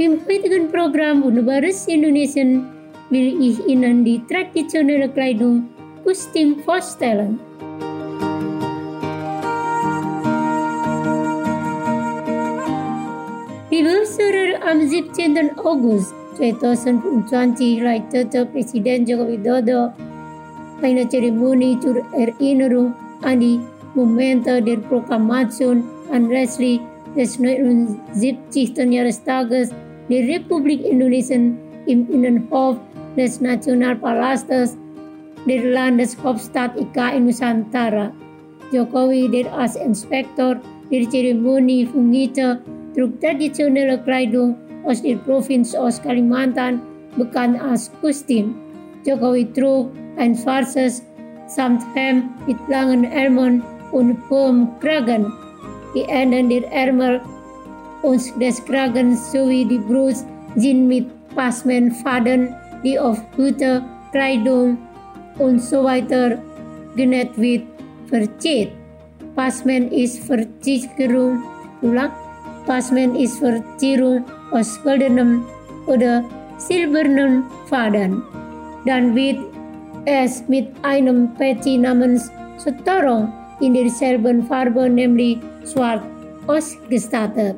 Im heutigen Programm Wunderbares Indonesien will ich Ihnen die traditionelle Kleidung Kostüm vorstellen. Liebe Zuhörer, am 17. August 2020 leitete Presiden Joko Widodo eine Zeremonie zur Erinnerung an die Momente der Proklamation anlässlich des 79. Jahrestages der Republik Indonesien im Innenhof des Nationalpalastes der Landeshauptstadt IKN Nusantara. Jokowi, der als Inspektor der Zeremonie fungierte, trug traditionelle Kleidung aus der Provinz Kalimantan, bekannt als Kostüm. Jokowi trug ein schwarzes Samthemd mit langen Ärmeln und hohem Kragen. Die Enden der Ärmel und des Kragens sowie die Brust sind mit Pasmenfaden, die auf Hüte, Kleidung und so weiter genäht wird, verziert. Pasmen ist Verzierung aus goldenem oder silbernem Faden. Dann wird es mit einem Peci namens Setorong in derselben Farbe, nämlich schwarz, ausgestattet.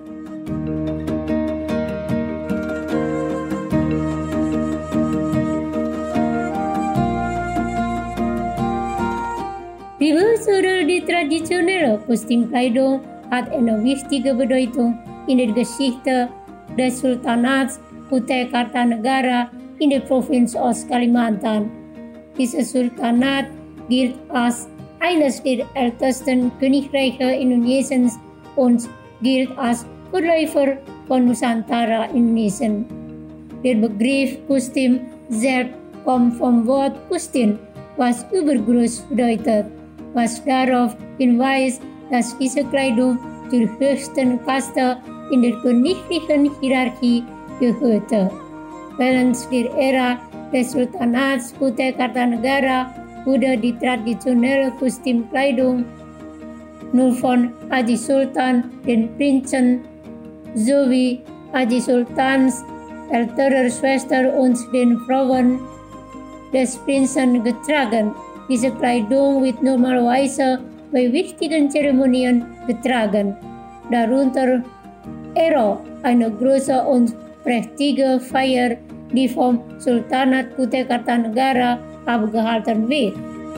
Liebe Zuhörer, die traditionelle Kostümkleidung hat eine wichtige Bedeutung in der Geschichte des Sultanats Kutai Kartanegara in der Provinz Kalimantan. Dieses Sultanat gilt als eines der ältesten Königreiche Indonesiens und gilt als Vorläufer von Nusantara Indonesien. Der Begriff Kostüm selbst kommt vom Wort Kustin, was übergroß bedeutet, was darauf hinweist, dass diese Kleidung zur höchsten Kaste in der königlichen Hierarchie gehörte. Während der Ära des Sultanats Kutai Kartanegara wurde die traditionelle Kostümkleidung nur von Haji Sultan, den Prinzen, sowie Haji Sultans älterer Schwester und den Frauen des Prinzen getragen. Diese Kleidung wird normalerweise bei wichtigen Zeremonien getragen, darunter eine große und prächtige Feier, die vom Sultanat Kutai Kartanegara abgehalten wird.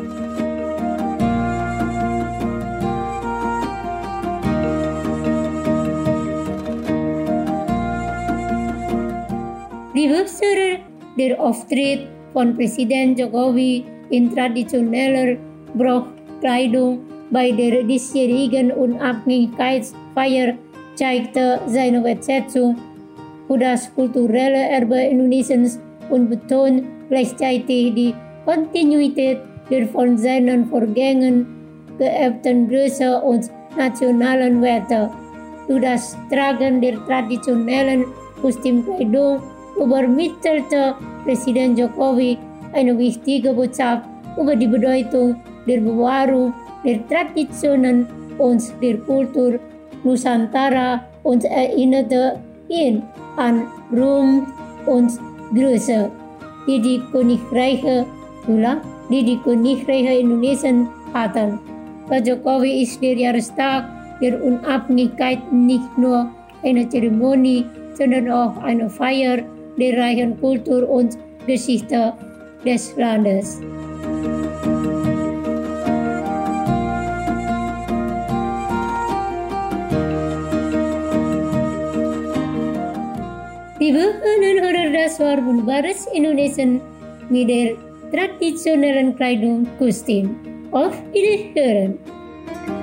Liebe Zuhörer, der Auftritt von Presiden Jokowi in traditioneller Brauchkleidung bei der diesjährigen Unabhängigkeitsfeier zeigte seine Wertschätzung für das kulturelle Erbe Indonesiens und betont gleichzeitig die Kontinuität der von seinen Vorgängern geerbten Größe und nationalen Werte. Durch das Tragen der traditionellen Kostümkleidung übermittelte Presiden Jokowi eine wichtige Botschaft über die Bedeutung der Bewahrung der Traditionen und der Kultur Nusantara und erinnerte ihn an Ruhm und Größe, die Königreiche Indonesien hatten. Für Jokowi ist der Jahrestag der Unabhängigkeit nicht nur eine Zeremonie, sondern auch eine Feier der reichen Kultur und Geschichte des Landes. Liebe Hörer, das war Wunderbares Indonesien mit der traditionellen Kleidung Kostüm. Auf Wiederhören!